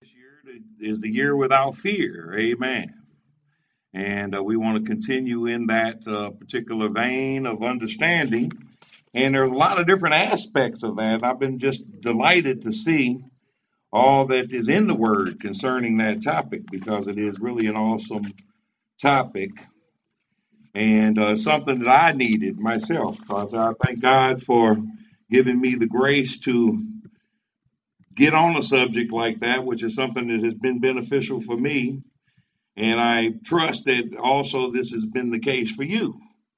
This year is the year without fear. Amen. And we want to continue in that particular vein of understanding. And there's a lot of different aspects of that. I've been just delighted to see all that is in the Word concerning that topic because it is really an awesome topic and something that I needed myself. So I thank God for giving me the grace to get on a subject like that, which is something that has been beneficial for me. And I trust that also this has been the case for you.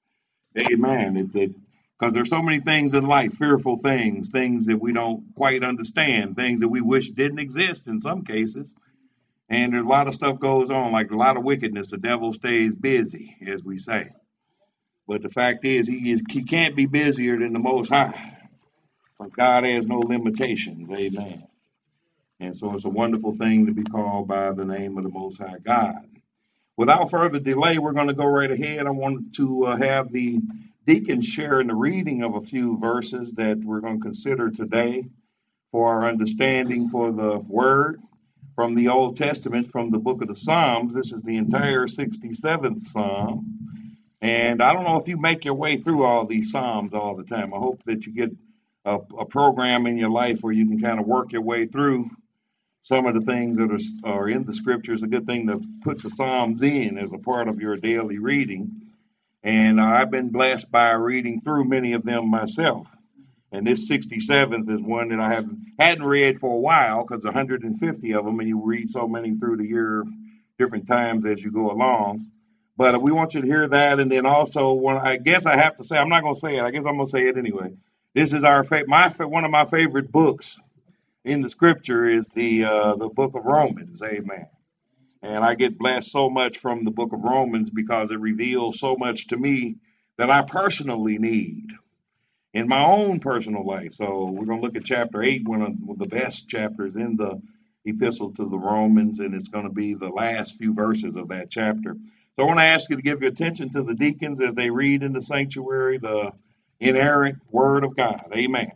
Amen. Because there's so many things in life, fearful things, things that we don't quite understand, things that we wish didn't exist in some cases. And there's a lot of stuff goes on, like a lot of wickedness. The devil stays busy, as we say. But the fact is, he can't be busier than the Most High. But God has no limitations. Amen. And so it's a wonderful thing to be called by the name of the Most High God. Without further delay, we're going to go right ahead. I want to have the deacons share in the reading of a few verses that we're going to consider today for our understanding for the word from the Old Testament, from the book of the Psalms. This is the entire 67th Psalm. And I don't know if you make your way through all these Psalms all the time. I hope that you get a program in your life where you can kind of work your way through some of the things that are in the scriptures. A good thing to put the Psalms in as a part of your daily reading. And I've been blessed by reading through many of them myself. And this 67th is one that I hadn't read for a while because 150 of them, and you read so many through the year, different times as you go along. But we want you to hear that. And then also, I guess I have to say, I'm not going to say it. I guess I'm going to say it anyway. This is one of my favorite books in the scripture is the book of Romans. Amen. And I get blessed so much from the book of Romans because it reveals so much to me that I personally need in my own personal life. So we're going to look at chapter 8, one of the best chapters in the epistle to the Romans, and it's going to be the last few verses of that chapter. So I want to ask you to give your attention to the deacons as they read in the sanctuary the inerrant word of God. Amen.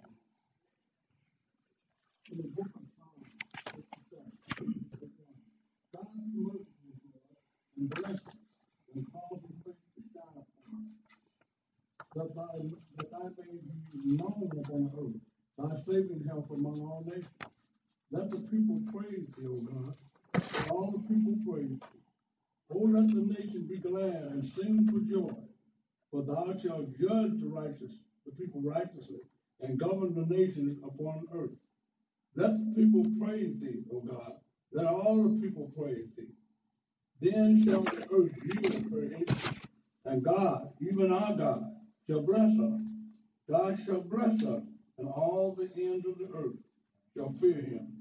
That thy name be known upon earth, thy saving help among all nations. Let the people praise thee, O God. Let all the people praise thee. O let the nations be glad and sing for joy. For thou shalt judge the people righteously, and govern the nations upon earth. Let the people praise thee, O God. Let all the people praise thee. Then shall the earth yield her increase, and God, even our God, shall bless us. God shall bless us, and all the ends of the earth shall fear him.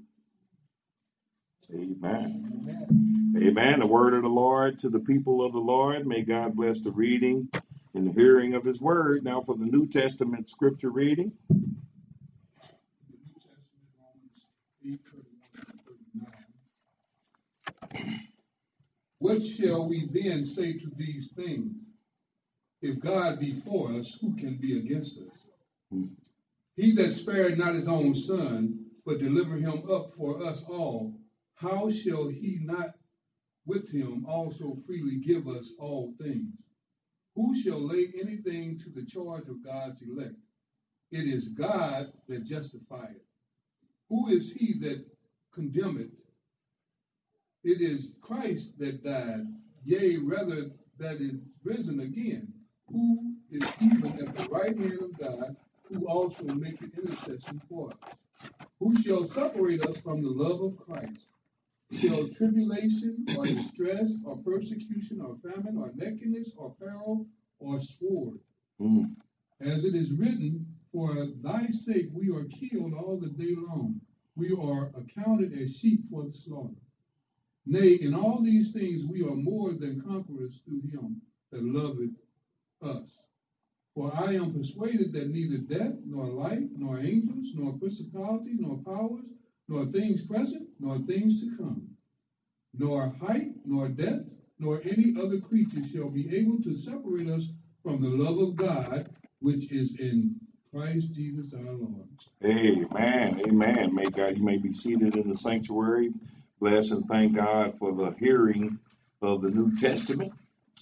Amen. Amen. Amen. The word of the Lord to the people of the Lord. May God bless the reading and the hearing of his word. Now for the New Testament scripture reading. The New Testament, Romans 8:31-39. What shall we then say to these things? If God be for us, who can be against us? He that spared not his own son, but delivered him up for us all, how shall he not with him also freely give us all things? Who shall lay anything to the charge of God's elect? It is God that justifieth. Who is he that condemneth? It is Christ that died, yea, rather that is risen again, who is even at the right hand of God, who also maketh intercession for us. Who shall separate us from the love of Christ? Shall tribulation, or distress, or persecution, or famine, or nakedness, or peril, or sword? As it is written, for thy sake we are killed all the day long. We are accounted as sheep for the slaughter. Nay, in all these things we are more than conquerors through him that loveth us. For I am persuaded that neither death, nor life, nor angels, nor principalities, nor powers, nor things present, nor things to come, nor height, nor depth, nor any other creature shall be able to separate us from the love of God, which is in Christ Jesus our Lord. Amen. Amen. May God, you may be seated in the sanctuary. bless and thank God for the hearing of the New Testament.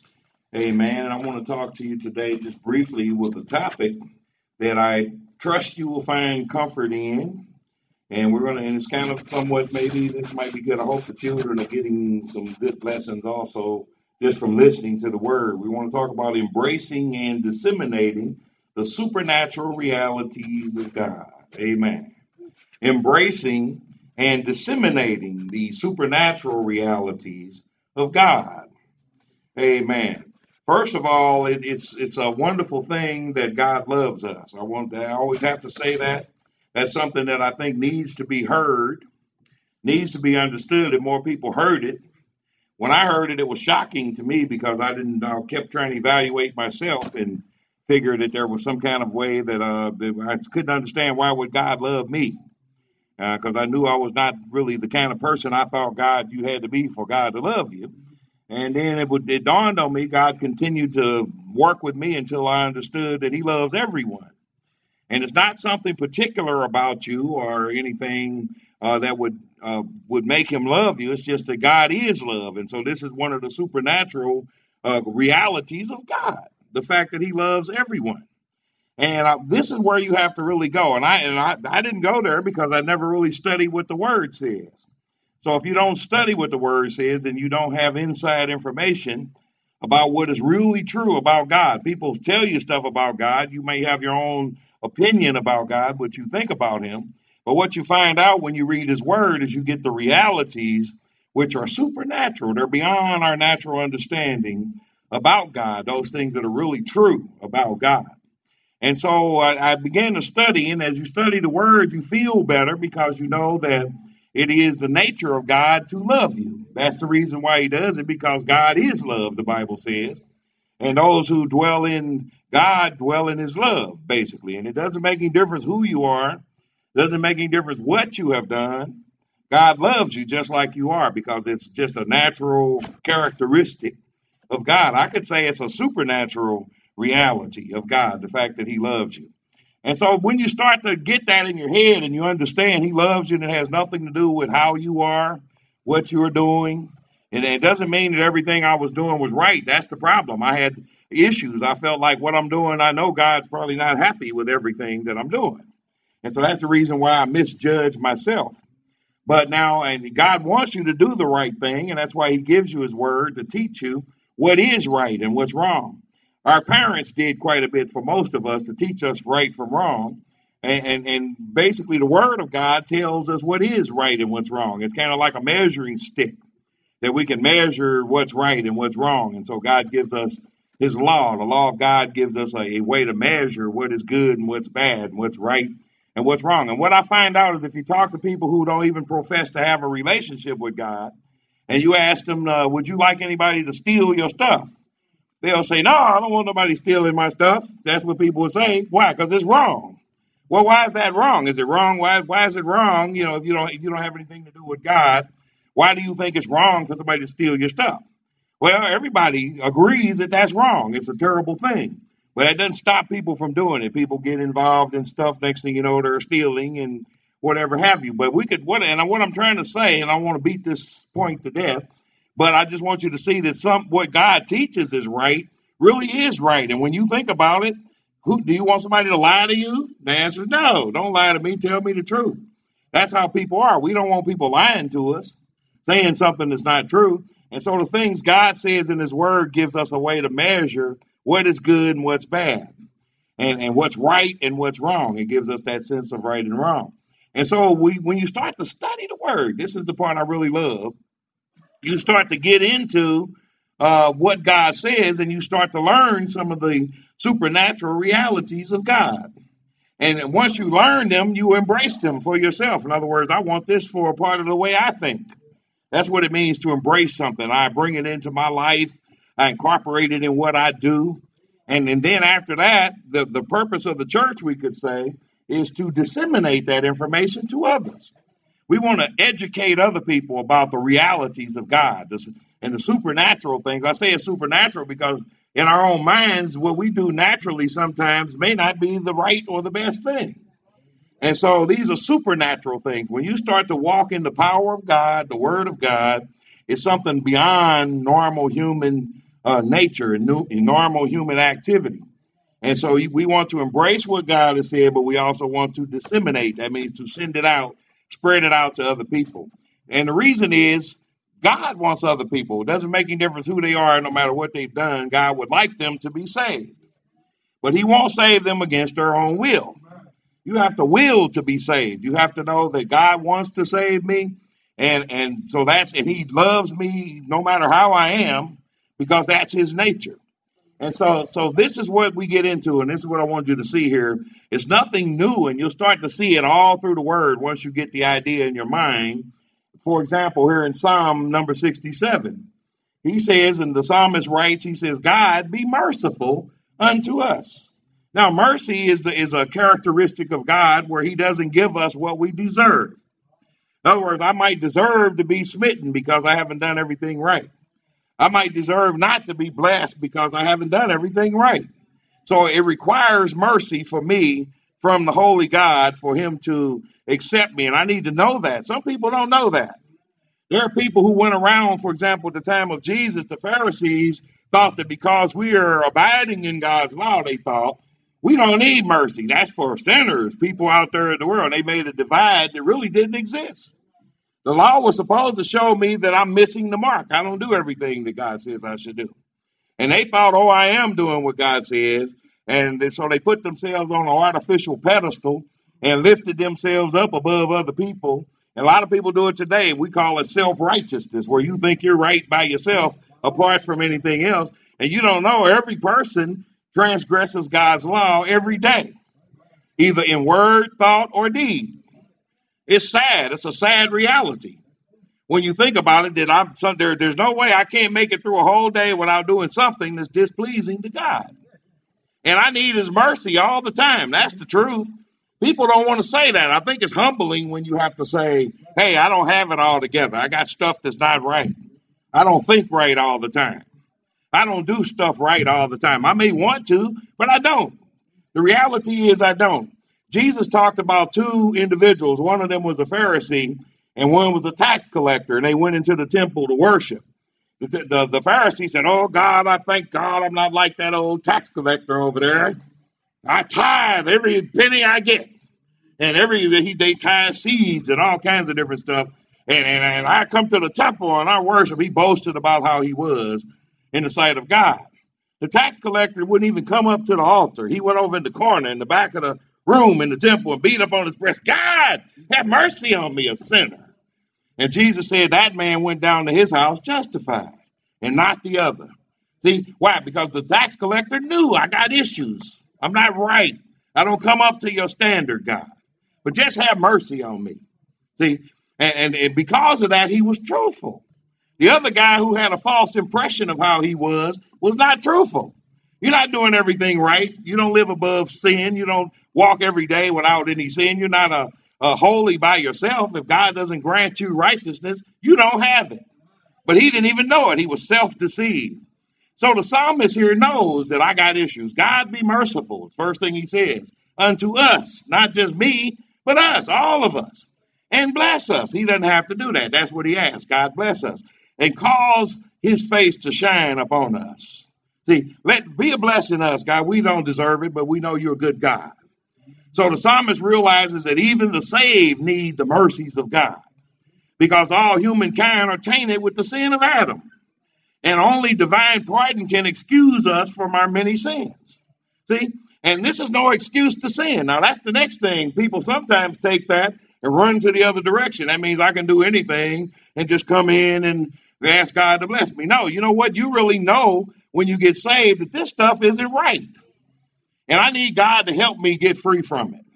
Amen. And I want to talk to you today just briefly with a topic that I trust you will find comfort in. And and it's kind of somewhat, maybe this might be good. I hope the children are getting some good lessons also just from listening to the word. We want to talk about embracing and disseminating the supernatural realities of God. Amen. Embracing and disseminating the supernatural realities of God. Amen. First of all, it's a wonderful thing that God loves us. I always have to say that. That's something that I think needs to be heard, needs to be understood, and more people heard it. When I heard it, it was shocking to me because I kept trying to evaluate myself and figured that there was some kind of way that I couldn't understand why would God love me, because I knew I was not really the kind of person I thought you had to be for God to love you. And then it dawned on me, God continued to work with me until I understood that he loves everyone. And it's not something particular about you or anything that would make him love you. It's just that God is love. And so this is one of the supernatural realities of God, the fact that he loves everyone. And this is where you have to really go. And I didn't go there because I never really studied what the word says. So if you don't study what the word says and you don't have inside information about what is really true about God, people tell you stuff about God. You may have your own opinion about God, what you think about him. But what you find out when you read his word is you get the realities which are supernatural. They're beyond our natural understanding about God, those things that are really true about God. And so I began to study, and as you study the word, you feel better because you know that it is the nature of God to love you. That's the reason why he does it, because God is love, the Bible says. And those who dwell in God dwell in his love, basically. And it doesn't make any difference who you are. Doesn't make any difference what you have done. God loves you just like you are because it's just a natural characteristic of God. I could say it's a supernatural reality of God, the fact that he loves you. And so when you start to get that in your head and you understand he loves you and it has nothing to do with how you are, what you're doing, and it doesn't mean that everything I was doing was right. That's the problem. I had issues. I felt like what I'm doing, I know God's probably not happy with everything that I'm doing. And so that's the reason why I misjudged myself. But now, and God wants you to do the right thing, and that's why he gives you his word to teach you what is right and what's wrong. Our parents did quite a bit for most of us to teach us right from wrong. And basically the word of God tells us what is right and what's wrong. It's kind of like a measuring stick that we can measure what's right and what's wrong. And so God gives us his law. The law of God gives us a way to measure what is good and what's bad and what's right and what's wrong. And what I find out is if you talk to people who don't even profess to have a relationship with God, and you ask them, would you like anybody to steal your stuff? They'll say, no, I don't want nobody stealing my stuff. That's what people will say. Why? Because it's wrong. Well, why is that wrong? Is it wrong? Why is it wrong? You know, if you don't have anything to do with God, why do you think it's wrong for somebody to steal your stuff? Well, everybody agrees that that's wrong. It's a terrible thing. But that doesn't stop people from doing it. People get involved in stuff. Next thing you know, they're stealing and whatever have you. But what I'm trying to say, and I want to beat this point to death, but I just want you to see that what God teaches is right, really is right. And when you think about it, who do you want somebody to lie to you? The answer is no. Don't lie to me. Tell me the truth. That's how people are. We don't want people lying to us, saying something that's not true. And so the things God says in his word gives us a way to measure what is good and what's bad, and what's right and what's wrong. It gives us that sense of right and wrong. And so when you start to study the word, this is the part I really love. You start to get into what God says, and you start to learn some of the supernatural realities of God. And once you learn them, you embrace them for yourself. In other words, I want this for a part of the way I think. That's what it means to embrace something. I bring it into my life. I incorporate it in what I do. And then after that, the purpose of the church, we could say, is to disseminate that information to others. We want to educate other people about the realities of God and the supernatural things. I say it's supernatural because in our own minds, what we do naturally sometimes may not be the right or the best thing. And so these are supernatural things. When you start to walk in the power of God, the word of God, it's something beyond normal human nature and normal human activity. And so we want to embrace what God has said, but we also want to disseminate. That means to send it out, spread it out to other people. And the reason is God wants other people. It doesn't make any difference who they are, no matter what they've done. God would like them to be saved. But he won't save them against their own will. You have to will to be saved. You have to know that God wants to save me. And he loves me no matter how I am, because that's his nature. And so this is what we get into, and this is what I want you to see here. It's nothing new, and you'll start to see it all through the word once you get the idea in your mind. For example, here in Psalm number 67, he says, and the psalmist writes, he says, God, be merciful unto us. Now, mercy is a characteristic of God where he doesn't give us what we deserve. In other words, I might deserve to be smitten because I haven't done everything right. I might deserve not to be blessed because I haven't done everything right. So it requires mercy for me from the holy God for him to accept me. And I need to know that. Some people don't know that. There are people who went around, for example, at the time of Jesus, the Pharisees thought that because we are abiding in God's law, they thought, we don't need mercy. That's for sinners, people out there in the world. They made a divide that really didn't exist. The law was supposed to show me that I'm missing the mark. I don't do everything that God says I should do. And they thought, oh, I am doing what God says. And so they put themselves on an artificial pedestal and lifted themselves up above other people. And a lot of people do it today. We call it self-righteousness, where you think you're right by yourself apart from anything else. And you don't know every person transgresses God's law every day, either in word, thought, or deed. It's sad. It's a sad reality. When you think about it, that there's no way I can't make it through a whole day without doing something that's displeasing to God. And I need his mercy all the time. That's the truth. People don't want to say that. I think it's humbling when you have to say, hey, I don't have it all together. I got stuff that's not right. I don't think right all the time. I don't do stuff right all the time. I may want to, but I don't. The reality is I don't. Jesus talked about two individuals. One of them was a Pharisee and one was a tax collector, and they went into the temple to worship. The Pharisee said, oh, God, I thank God I'm not like that old tax collector over there. I tithe every penny I get. And they tithe seeds and all kinds of different stuff. And I come to the temple and I worship. He boasted about how he was in the sight of God. The tax collector wouldn't even come up to the altar. He went over in the corner in the back of the room in the temple and beat up on his breast. God, have mercy on me, a sinner. And Jesus said that man went down to his house justified and not the other. See, why? Because the tax collector knew I got issues. I'm not right. I don't come up to your standard, God. But just have mercy on me. See, and because of that, he was truthful. The other guy who had a false impression of how he was not truthful. You're not doing everything right. You don't live above sin. You don't walk every day without any sin. You're not a holy by yourself. If God doesn't grant you righteousness, you don't have it. But he didn't even know it. He was self-deceived. So the psalmist here knows that I got issues. God be merciful. First thing he says, unto us, not just me, but us, all of us. And bless us. He doesn't have to do that. That's what he asks. God bless us. And cause his face to shine upon us. See, be a blessing to us, God. We don't deserve it, but we know you're a good God. So the psalmist realizes that even the saved need the mercies of God, because all humankind are tainted with the sin of Adam. And only divine pardon can excuse us from our many sins. See? And this is no excuse to sin. Now, that's the next thing. People sometimes take that and run to the other direction. That means I can do anything and just come in and ask God to bless me. No, you know what? You really know when you get saved that this stuff isn't right. And I need God to help me get free from it.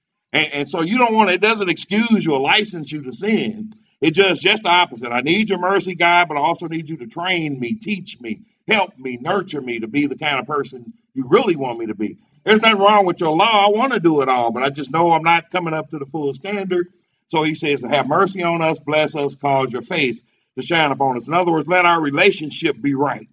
And so you don't want it doesn't excuse you or license you to sin. It does just the opposite. I need your mercy, God, but I also need you to train me, teach me, help me, nurture me to be the kind of person you really want me to be. There's nothing wrong with your law. I want to do it all, but I just know I'm not coming up to the full standard. So he says, have mercy on us, bless us, cause your face to shine upon us. In other words, let our relationship be right.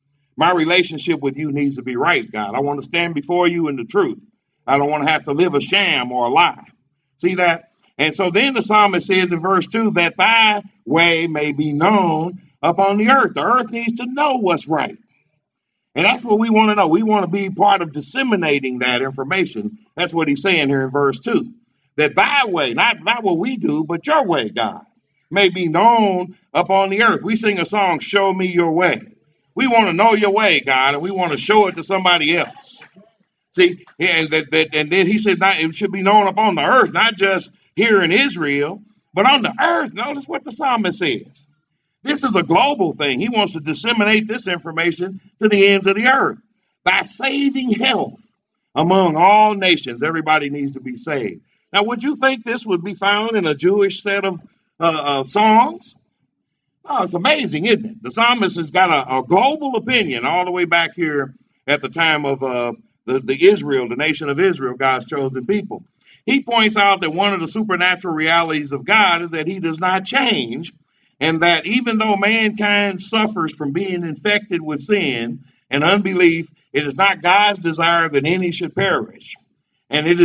My relationship with you needs to be right, God. I want to stand before you in the truth. I don't want to have to live a sham or a lie. See that? And so then the psalmist says in verse 2 that thy way may be known upon the earth. The earth needs to know what's right. And that's what we want to know. We want to be part of disseminating that information. That's what he's saying here in verse 2. That thy way, not what we do, but your way, God, may be known upon the earth. We sing a song, Show Me Your Way. We want to know your way, God, and we want to show it to somebody else. See, and then he said it should be known upon the earth, not just here in Israel, but on the earth. Notice what the psalmist says. This is a global thing. He wants to disseminate this information to the ends of the earth. By saving health among all nations, everybody needs to be saved. Now, would you think this would be found in a Jewish set of songs? Oh, it's amazing, isn't it? The psalmist has got a global opinion all the way back here at the time of the Israel, the nation of Israel, God's chosen people. He points out that one of the supernatural realities of God is that he does not change, and that even though mankind suffers from being infected with sin and unbelief, it is not God's desire that any should perish. And it is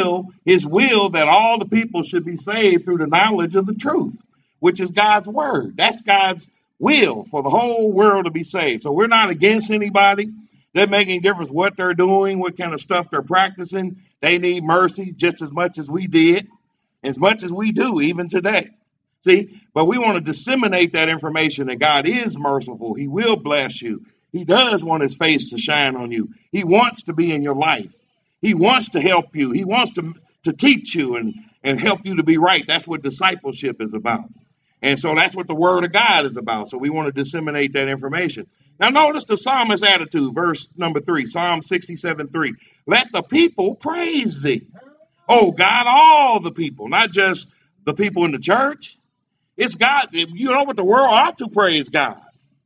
his will that all the people should be saved through the knowledge of the truth, which is God's word. That's God's will for the whole world to be saved. So we're not against anybody. They're making a difference what they're doing, what kind of stuff they're practicing. They need mercy just as much as we did, as much as we do even today. See, but we want to disseminate that information that God is merciful. He will bless you. He does want his face to shine on you. He wants to be in your life. He wants to help you. He wants to teach you and help you to be right. That's what discipleship is about. And so that's what the word of God is about. So we want to disseminate that information. Now notice the psalmist's attitude, verse number 3, Psalm 67:3. Let the people praise thee. Oh God, all the people, not just the people in the church. It's God. You know what, the world ought to praise God.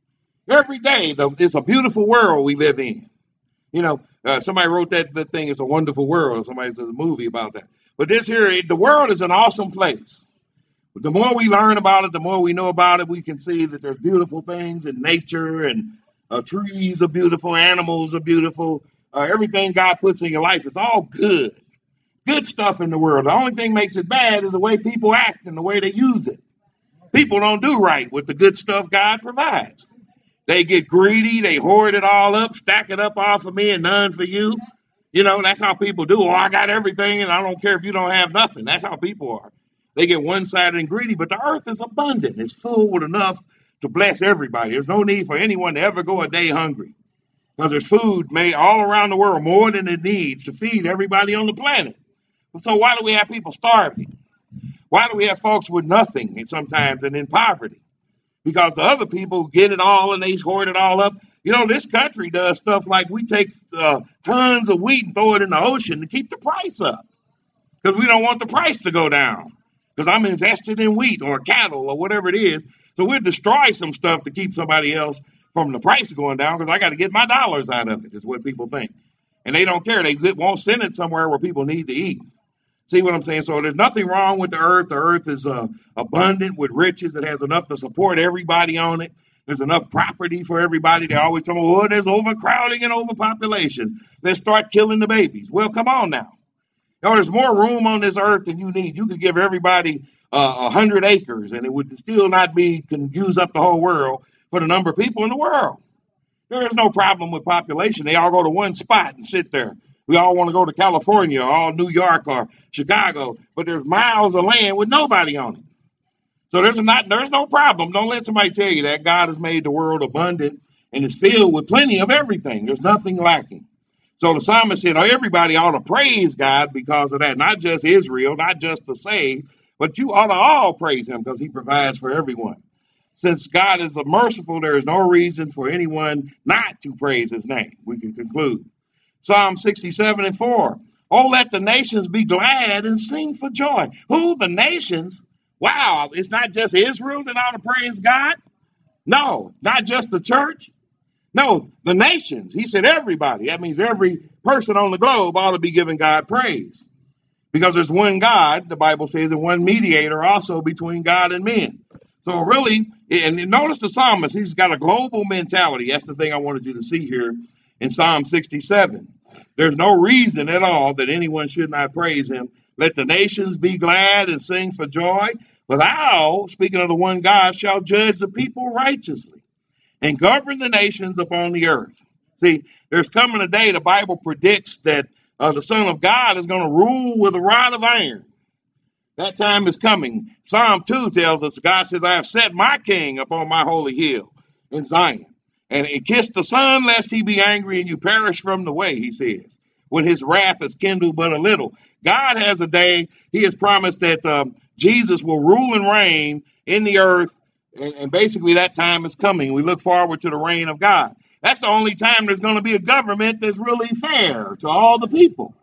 Every day, it's a beautiful world we live in. You know, somebody wrote that thing, It's a Wonderful World. Somebody does a movie about that. But this here, the world is an awesome place. The more we learn about it, the more we know about it, we can see that there's beautiful things in nature, and trees are beautiful, animals are beautiful. Everything God puts in your life is all good. Good stuff in the world. The only thing makes it bad is the way people act and the way they use it. People don't do right with the good stuff God provides. They get greedy. They hoard it all up, stack it up all for me and none for you. You know, that's how people do. Oh, I got everything and I don't care if you don't have nothing. That's how people are. They get one-sided and greedy, but the earth is abundant. It's full with enough to bless everybody. There's no need for anyone to ever go a day hungry, because there's food made all around the world, more than it needs to feed everybody on the planet. So why do we have people starving? Why do we have folks with nothing and sometimes and in poverty? Because the other people get it all and they hoard it all up. You know, this country does stuff like we take tons of wheat and throw it in the ocean to keep the price up, because we don't want the price to go down, because I'm invested in wheat or cattle or whatever it is. So we'll destroy some stuff to keep somebody else from the price going down, because I got to get my dollars out of it, is what people think. And they don't care. They won't send it somewhere where people need to eat. See what I'm saying? So there's nothing wrong with the earth. The earth is abundant with riches. It has enough to support everybody on it. There's enough property for everybody. They always tell me, oh, there's overcrowding and overpopulation. Let's start killing the babies. Well, come on now. You know, there's more room on this earth than you need. You could give everybody 100 acres, and it would still not can use up the whole world for the number of people in the world. There is no problem with population. They all go to one spot and sit there. We all want to go to California or all New York or Chicago, but there's miles of land with nobody on it. So there's no problem. Don't let somebody tell you that. God has made the world abundant and is filled with plenty of everything. There's nothing lacking. So the psalmist said, oh, everybody ought to praise God because of that. Not just Israel, not just the saved, but you ought to all praise him because he provides for everyone. Since God is merciful, there is no reason for anyone not to praise his name. We can conclude. Psalm 67:4. Oh, let the nations be glad and sing for joy. Who? The nations? Wow, it's not just Israel that ought to praise God? No, not just the church. No, the nations. He said everybody. That means every person on the globe ought to be giving God praise. Because there's one God, the Bible says, and one mediator also between God and men. So really, and notice the psalmist, he's got a global mentality. That's the thing I wanted you to see here in Psalm 67. There's no reason at all that anyone should not praise him. Let the nations be glad and sing for joy. For thou, speaking of the one God, shall judge the people righteously and govern the nations upon the earth. See, there's coming a day, the Bible predicts that the Son of God is going to rule with a rod of iron. That time is coming. Psalm 2 tells us, God says, I have set my king upon my holy hill in Zion. And he kissed the Son, lest he be angry and you perish from the way, he says, when his wrath is kindled but a little. God has a day, he has promised that Jesus will rule and reign in the earth, and basically that time is coming. We look forward to the reign of God. That's the only time there's going to be a government that's really fair to all the people.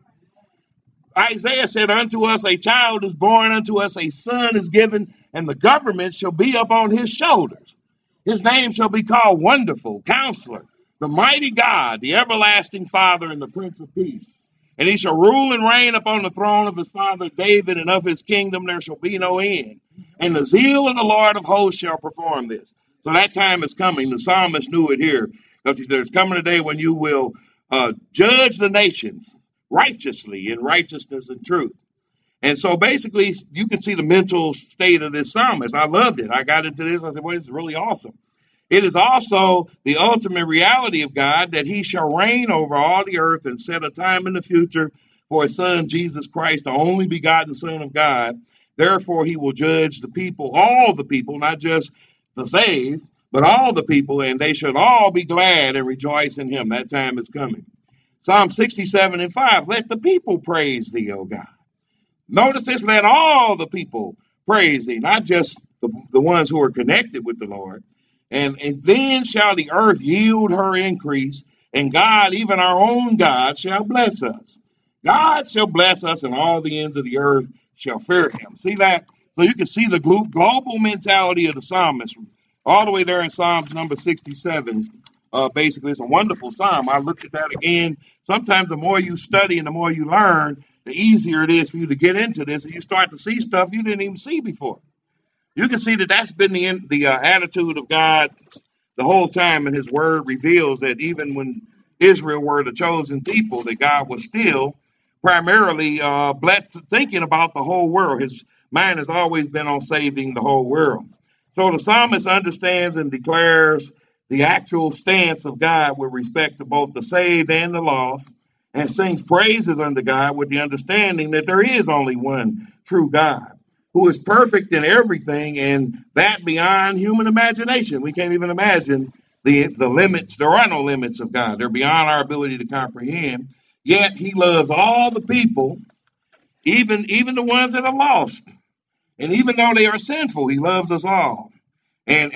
Isaiah said, unto us a child is born, unto us a son is given, and the government shall be upon his shoulders. His name shall be called Wonderful, Counselor, the Mighty God, the Everlasting Father, and the Prince of Peace. And he shall rule and reign upon the throne of his father David, and of his kingdom there shall be no end. And the zeal of the Lord of hosts shall perform this. So that time is coming. The psalmist knew it here, because he said, there's coming a day when you will judge the nations righteously, in righteousness and truth. And so basically, you can see the mental state of this psalmist. I loved it. I got into this. I said, well, it's really awesome. It is also the ultimate reality of God that he shall reign over all the earth and set a time in the future for his son, Jesus Christ, the only begotten Son of God. Therefore, he will judge the people, all the people, not just the saved, but all the people, and they should all be glad and rejoice in him. That time is coming. Psalm 67 and 5, let the people praise thee, O God. Notice this, let all the people praise thee, not just the ones who are connected with the Lord. And then shall the earth yield her increase, and God, even our own God, shall bless us. God shall bless us, and all the ends of the earth shall fear him. See that? So you can see the global mentality of the psalmist all the way there in Psalms number 67. Basically, it's a wonderful psalm. I looked at that again. Sometimes the more you study and the more you learn, the easier it is for you to get into this, and you start to see stuff you didn't even see before. You can see that that's been the attitude of God the whole time, and his word reveals that even when Israel were the chosen people, that God was still primarily thinking about the whole world. His mind has always been on saving the whole world. So the psalmist understands and declares the actual stance of God with respect to both the saved and the lost, and sings praises unto God with the understanding that there is only one true God, who is perfect in everything, and that beyond human imagination. We can't even imagine the limits. There are no limits of God. They're beyond our ability to comprehend. Yet he loves all the people, even the ones that are lost. And even though they are sinful, he loves us all. And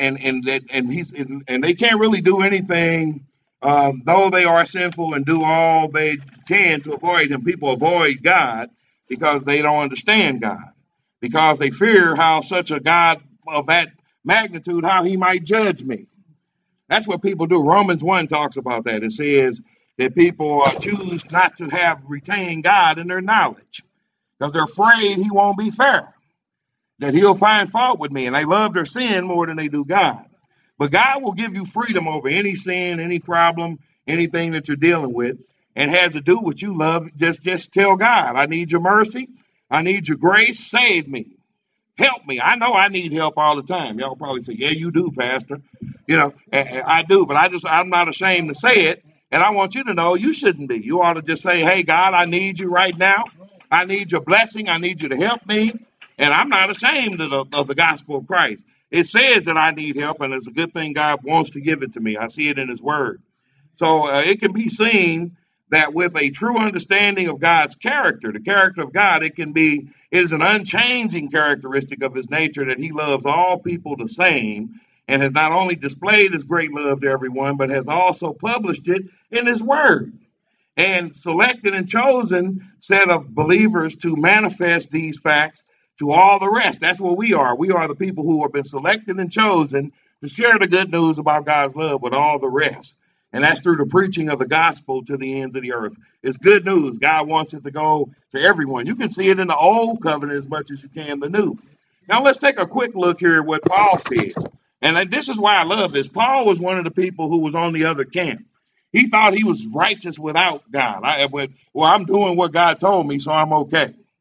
they can't really do anything, though they are sinful, and do all they can to avoid him. People avoid God because they don't understand God, because they fear how such a God of that magnitude, how he might judge me. That's what people do. Romans 1 talks about that. It says that people choose not to have retained God in their knowledge because they're afraid he won't be fair, that he'll find fault with me, and they love their sin more than they do God. But God will give you freedom over any sin, any problem, anything that you're dealing with, and has to do what you love. Just tell God, I need your mercy. I need your grace. Save me. Help me. I know I need help all the time. Y'all probably say, yeah, you do, Pastor. You know, I do, but I'm not ashamed to say it. And I want you to know you shouldn't be. You ought to just say, hey, God, I need you right now. I need your blessing. I need you to help me. And I'm not ashamed of the gospel of Christ. It says that I need help, and it's a good thing God wants to give it to me. I see it in his word. So it can be seen that with a true understanding of God's character, the character of God, it is an unchanging characteristic of his nature that he loves all people the same, and has not only displayed his great love to everyone, but has also published it in his word, and selected and chosen set of believers to manifest these facts to all the rest. That's what we are. We are the people who have been selected and chosen to share the good news about God's love with all the rest. And that's through the preaching of the gospel to the ends of the earth. It's good news. God wants it to go to everyone. You can see it in the old covenant as much as you can the new. Now let's take a quick look here at what Paul said. And this is why I love this. Paul was one of the people who was on the other camp. He thought he was righteous without God. I'm doing what God told me, so I'm okay.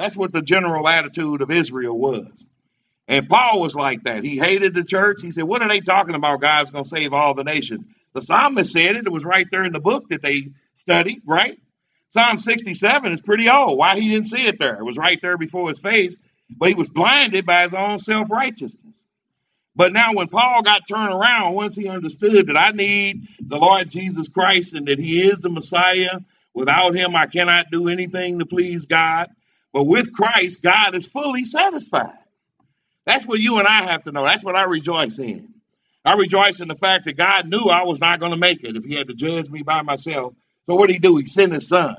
That's what the general attitude of Israel was. And Paul was like that. He hated the church. He said, what are they talking about? God's going to save all the nations. The psalmist said it. It was right there in the book that they studied, right? Psalm 67 is pretty old. Why he didn't see it there? It was right there before his face, but he was blinded by his own self-righteousness. But now when Paul got turned around, once he understood that I need the Lord Jesus Christ and that he is the Messiah, without him I cannot do anything to please God. But with Christ, God is fully satisfied. That's what you and I have to know. That's what I rejoice in. I rejoice in the fact that God knew I was not going to make it if he had to judge me by myself. So what did he do? He sent his son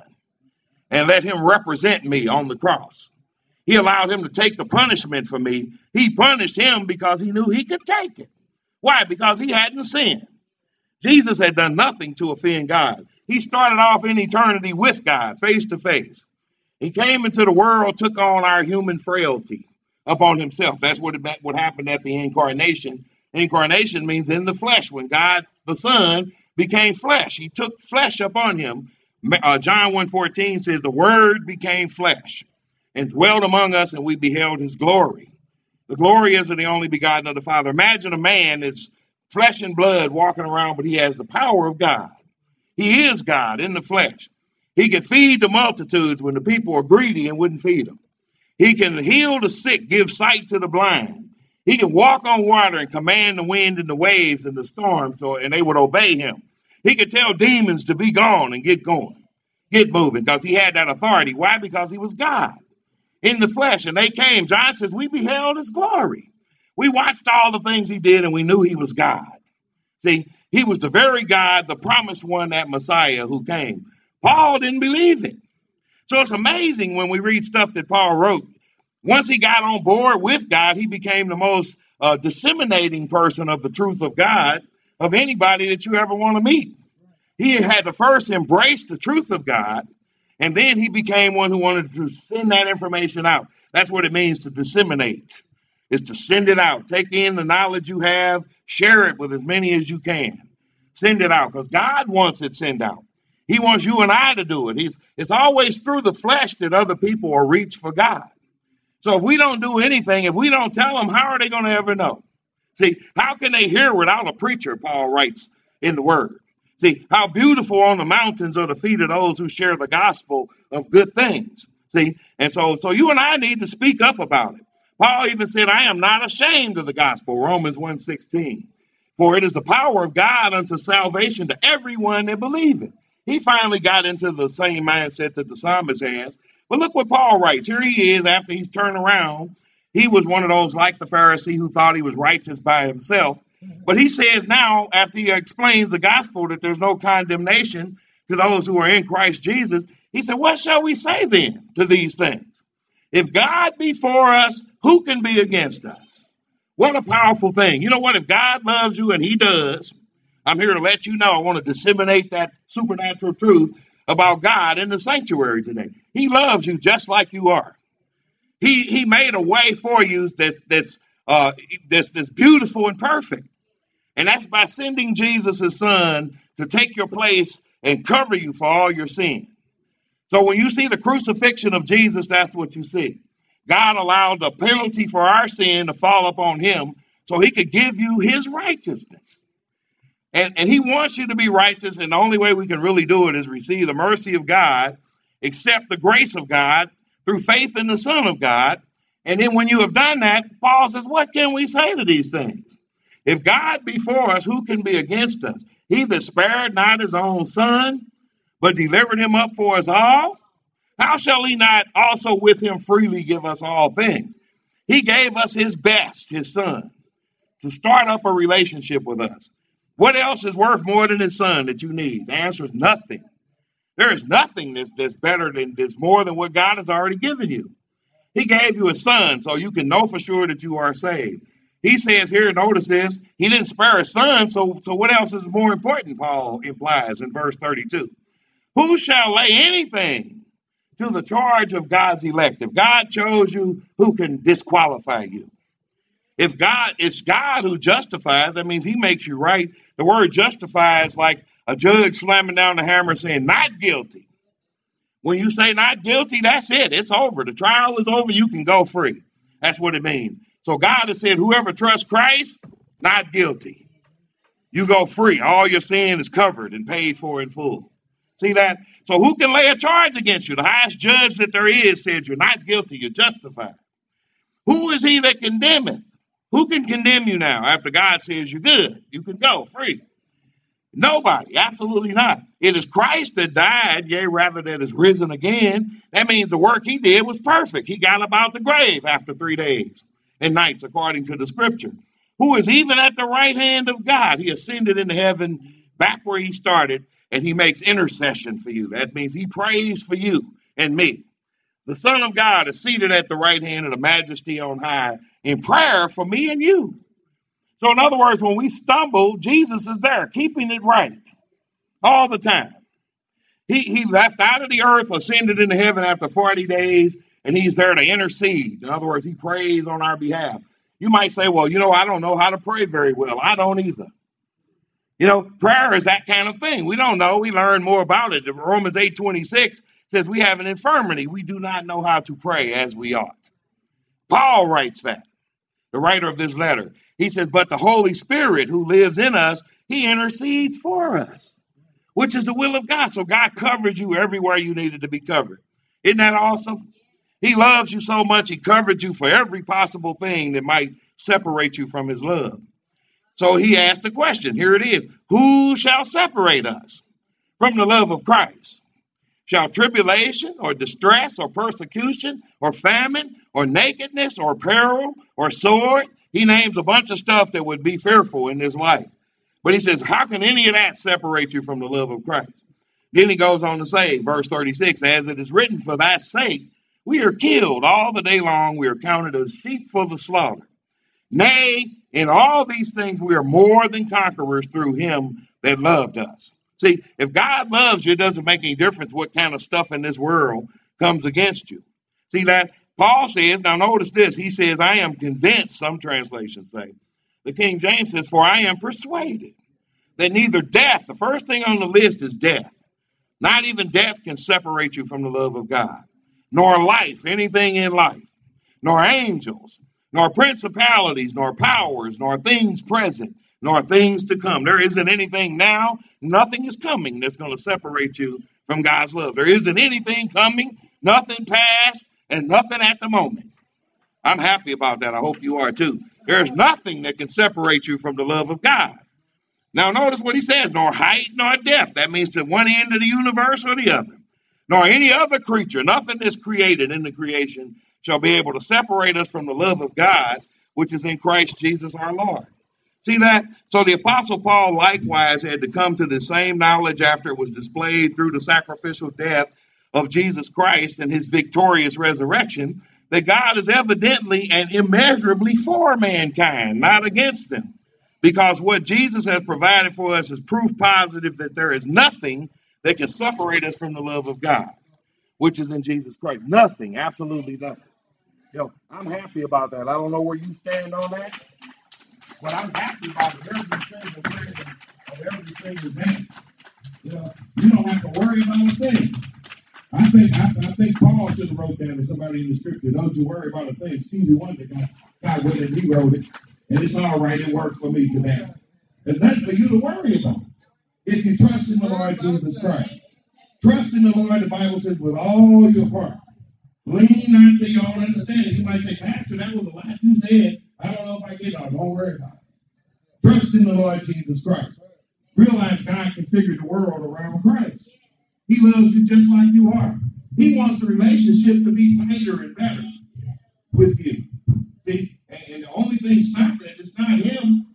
and let him represent me on the cross. He allowed him to take the punishment for me. He punished him because he knew he could take it. Why? Because he hadn't sinned. Jesus had done nothing to offend God. He started off in eternity with God, face to face. He came into the world, took on our human frailty upon himself. That's what happened at the incarnation. Incarnation means in the flesh. When God, the Son, became flesh, he took flesh upon him. John 1:14 says, the Word became flesh and dwelt among us, and we beheld his glory. The glory is of the only begotten of the Father. Imagine a man that's flesh and blood walking around, but he has the power of God. He is God in the flesh. He can feed the multitudes when the people are greedy and wouldn't feed them. He can heal the sick, give sight to the blind. He can walk on water and command the wind and the waves and the storm, and they would obey him. He could tell demons to be gone and get going, get moving, because he had that authority. Why? Because he was God in the flesh, and they came. John says, we beheld his glory. We watched all the things he did, and we knew he was God. See, he was the very God, the promised one, that Messiah who came. Paul didn't believe it. So it's amazing when we read stuff that Paul wrote. Once he got on board with God, he became the most disseminating person of the truth of God of anybody that you ever want to meet. He had to first embrace the truth of God, and then he became one who wanted to send that information out. That's what it means to disseminate, is to send it out. Take in the knowledge you have, share it with as many as you can. Send it out, because God wants it sent out. He wants you and I to do it. It's always through the flesh that other people are reached for God. So if we don't do anything, if we don't tell them, how are they going to ever know? See, how can they hear without a preacher, Paul writes in the Word. See, how beautiful on the mountains are the feet of those who share the gospel of good things. See, and so you and I need to speak up about it. Paul even said, I am not ashamed of the gospel, Romans 1:16. For it is the power of God unto salvation to everyone that believeth. He finally got into the same mindset that the psalmist has. But look what Paul writes. Here he is after he's turned around. He was one of those like the Pharisee who thought he was righteous by himself. But he says now, after he explains the gospel, that there's no condemnation to those who are in Christ Jesus. He said, what shall we say then to these things? If God be for us, who can be against us? What a powerful thing. You know what? If God loves you, and he does, I'm here to let you know. I want to disseminate that supernatural truth about God in the sanctuary today. He loves you just like you are. He made a way for you that's beautiful and perfect. And that's by sending Jesus, his son, to take your place and cover you for all your sin. So when you see the crucifixion of Jesus, that's what you see. God allowed the penalty for our sin to fall upon him so he could give you his righteousness. And he wants you to be righteous, and the only way we can really do it is receive the mercy of God, accept the grace of God through faith in the Son of God. And then when you have done that, Paul says, what can we say to these things? If God be for us, who can be against us? He that spared not his own son, but delivered him up for us all, how shall he not also with him freely give us all things? He gave us his best, his son, to start up a relationship with us. What else is worth more than his son that you need? The answer is nothing. There is nothing that's better that's more than what God has already given you. He gave you a son so you can know for sure that you are saved. He says here, notice this, he didn't spare his son, so what else is more important, Paul implies in verse 32. Who shall lay anything to the charge of God's elect? If God chose you, who can disqualify you? If God, it's God who justifies, that means he makes you right. The word justify is like a judge slamming down the hammer saying, not guilty. When you say not guilty, that's it. It's over. The trial is over. You can go free. That's what it means. So God has said, whoever trusts Christ, not guilty. You go free. All your sin is covered and paid for in full. See that? So who can lay a charge against you? The highest judge that there is said you're not guilty, you're justified. Who is he that condemneth? Who can condemn you now after God says you're good? You can go free. Nobody, absolutely not. It is Christ that died, yea, rather that is risen again. That means the work he did was perfect. He got up out the grave after 3 days and nights, according to the scripture. Who is even at the right hand of God. He ascended into heaven back where he started, and he makes intercession for you. That means he prays for you and me. The Son of God is seated at the right hand of the Majesty on high in prayer for me and you. So in other words, when we stumble, Jesus is there, keeping it right all the time. He left out of the earth, ascended into heaven after 40 days, and he's there to intercede. In other words, he prays on our behalf. You might say, well, I don't know how to pray very well. I don't either. Prayer is that kind of thing. We don't know. We learn more about it. Romans 8:26 says we have an infirmity. We do not know how to pray as we ought. Paul writes that, the writer of this letter. He says, but the Holy Spirit who lives in us, he intercedes for us, which is the will of God. So God covered you everywhere you needed to be covered. Isn't that awesome? He loves you so much, he covered you for every possible thing that might separate you from his love. So he asked the question, here it is, who shall separate us from the love of Christ? Shall tribulation or distress or persecution or famine or nakedness or peril or sword? He names a bunch of stuff that would be fearful in this life. But he says, how can any of that separate you from the love of Christ? Then he goes on to say, verse 36, as it is written, for thy sake, we are killed all the day long. We are counted as sheep for the slaughter. Nay, in all these things, we are more than conquerors through him that loved us. See, if God loves you, it doesn't make any difference what kind of stuff in this world comes against you. See that? Paul says, now notice this, he says, I am convinced, some translations say. The King James says, for I am persuaded that neither death, the first thing on the list is death. Not even death can separate you from the love of God. Nor life, anything in life. Nor angels, nor principalities, nor powers, nor things present, nor things to come. There isn't anything now, nothing is coming that's going to separate you from God's love. There isn't anything coming, nothing past, and nothing at the moment. I'm happy about that. I hope you are too. There's nothing that can separate you from the love of God. Now notice what he says, nor height nor depth. That means to one end of the universe or the other. Nor any other creature, nothing that's created in the creation shall be able to separate us from the love of God, which is in Christ Jesus our Lord. See that? So the Apostle Paul likewise had to come to the same knowledge after it was displayed through the sacrificial death of Jesus Christ and his victorious resurrection, that God is evidently and immeasurably for mankind, not against them. Because what Jesus has provided for us is proof positive that there is nothing that can separate us from the love of God, which is in Jesus Christ. Nothing, absolutely nothing. I'm happy about that. I don't know where you stand on that, but I'm happy about it every single day of every single day. You don't have to worry about a thing. I think Paul should have wrote that to somebody in the scripture. Don't you worry about a thing. Stevie Wonder got with it. He wrote it, and it's all right. It worked for me today. There's nothing for you to worry about if you trust in the Lord Jesus Christ. Trust in the Lord, the Bible says, with all your heart. Lean not to your own understanding. You might say, Pastor, that was a lot you said. I don't know if I get it. Don't worry about it. Trust in the Lord Jesus Christ. Realize God configured the world around Christ. He loves you just like you are. He wants the relationship to be tighter and better with you. See, and the only thing stopping it is not him.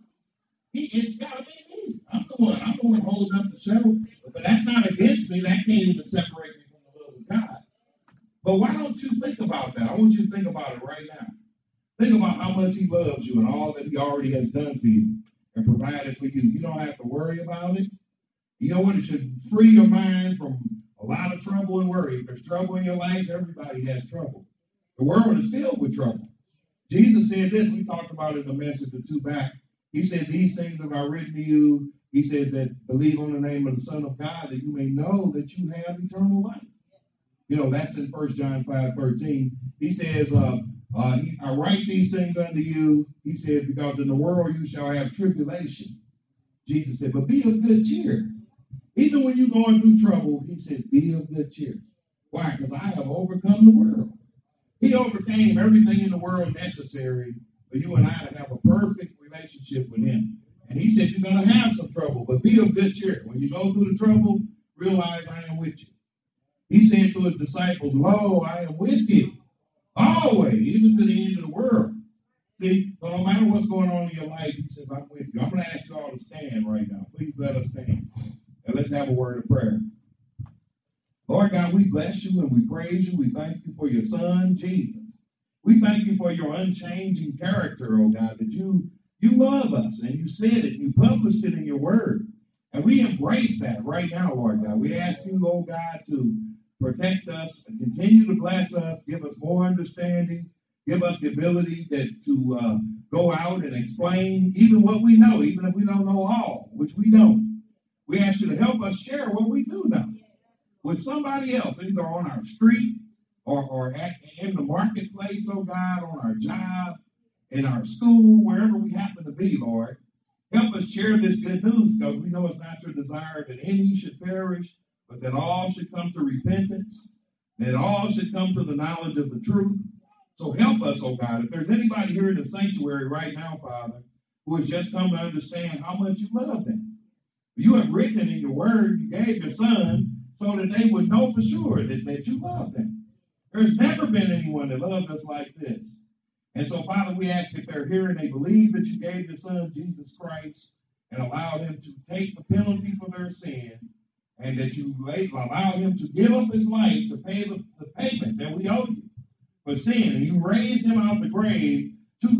It's got to be me. I'm the one holding up the show. But that's not against me. That can't even separate me from the love of God. But why don't you think about that? I want you to think about it right now. Think about how much he loves you and all that he already has done for you and provided for you. You don't have to worry about it. You know what? It should free your mind from a lot of trouble and worry. If there's trouble in your life, everybody has trouble. The world is filled with trouble. Jesus said this. We talked about it in the message or two back. He said, these things have I written to you. He said that believe on the name of the Son of God that you may know that you have eternal life. That's in 1 John 5:13. He says, I write these things unto you, he says, because in the world you shall have tribulation. Jesus said, but be of good cheer. Even when you're going through trouble, he says, be of good cheer. Why? Because I have overcome the world. He overcame everything in the world necessary for you and I to have a perfect relationship with him. And he said, you're going to have some trouble, but be of good cheer. When you go through the trouble, realize I am with you. He said to his disciples, lo, I am with you always, even to the end of the world. See, so no matter what's going on in your life, he says, I'm with you. I'm going to ask you all to stand right now. Please let us stand. And let's have a word of prayer. Lord God, we bless you and we praise you. We thank you for your son, Jesus. We thank you for your unchanging character, oh God, that you love us and you said it, you published it in your word. And we embrace that right now, Lord God. We ask you, oh God, to protect us and continue to bless us, give us more understanding, give us the ability to go out and explain even what we know, even if we don't know all, which we don't. We ask you to help us share what we do know with somebody else, either on our street or in the marketplace, oh God, on our job, in our school, wherever we happen to be, Lord. Help us share this good news, because we know it's not your desire that any should perish, but that all should come to repentance, that all should come to the knowledge of the truth. So help us, oh God. If there's anybody here in the sanctuary right now, Father, who has just come to understand how much you love them. You have written in your word, you gave your son, so that they would know for sure that you love them. There's never been anyone that loved us like this. And so, Father, we ask if they're here and they believe that you gave your son, Jesus Christ, and allowed him to take the penalty for their sin, and that you allowed him to give up his life to pay the payment that we owe you for sin. And you raised him out of the grave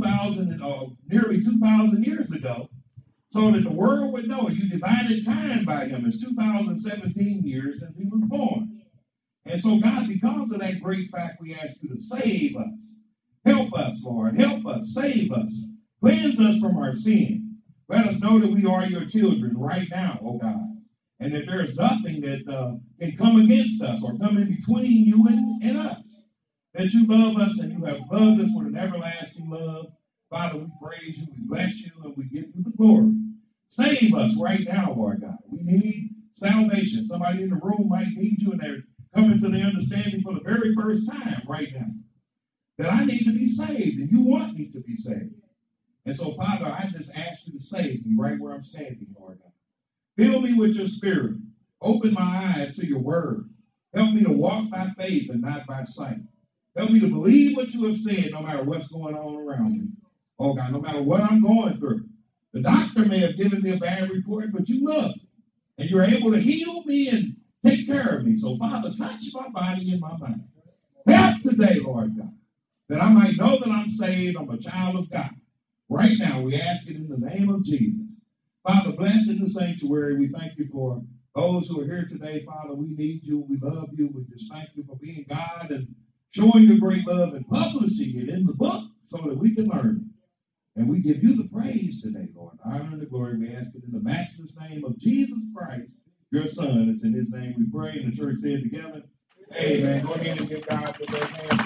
nearly 2,000 years ago, so that the world would know. You divided time by him. It's 2017 years since he was born. And so, God, because of that great fact, we ask you to save us. Help us, Lord. Help us. Save us. Cleanse us from our sin. Let us know that we are your children right now, oh God. And that there is nothing that can come against us or come in between you and us. That you love us and you have loved us with an everlasting love. Father, we praise you, we bless you, and we give you the glory. Save us right now, Lord God. We need salvation. Somebody in the room might need you, and they're coming to the understanding for the very first time right now that I need to be saved, and you want me to be saved. And so, Father, I just ask you to save me right where I'm standing, Lord God. Fill me with your spirit. Open my eyes to your word. Help me to walk by faith and not by sight. Help me to believe what you have said no matter what's going on around me. Oh, God, no matter what I'm going through. The doctor may have given me a bad report, but you love me. And you're able to heal me and take care of me. So, Father, touch my body and my mind. Help today, Lord God, that I might know that I'm saved, I'm a child of God. Right now, we ask it in the name of Jesus. Father, bless in the sanctuary. We thank you for those who are here today. Father, we need you. We love you. We just thank you for being God and showing your great love and publishing it in the book so that we can learn it. And we give you the praise today, Lord. Honor and the glory. We ask it in the matchless name of Jesus Christ, your Son. It's in his name we pray. And the church said together, amen. Go ahead and give God the best hand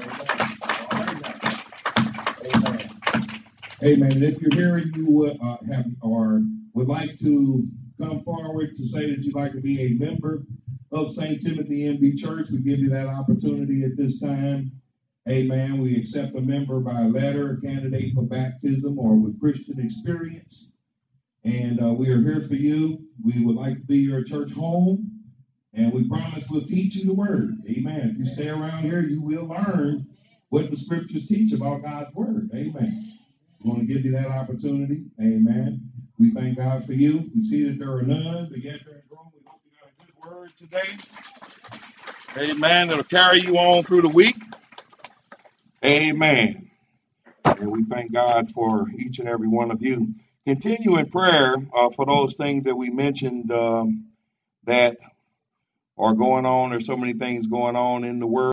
praise. Amen. Amen. And if you're here and you would like to come forward to say that you'd like to be a member of St. Timothy MB Church, we give you that opportunity at this time. Amen. We accept a member by letter, a candidate for baptism, or with Christian experience. And we are here for you. We would like to be your church home. And we promise we'll teach you the word. Amen. If you stay around here, you will learn what the scriptures teach about God's word. Amen. We want to give you that opportunity. Amen. We thank God for you. We see that there are none, but yet there is room. We hope you got a good word today. Amen. That'll carry you on through the week. Amen. And we thank God for each and every one of you. Continue in prayer for those things that we mentioned that are going on. There's so many things going on in the world.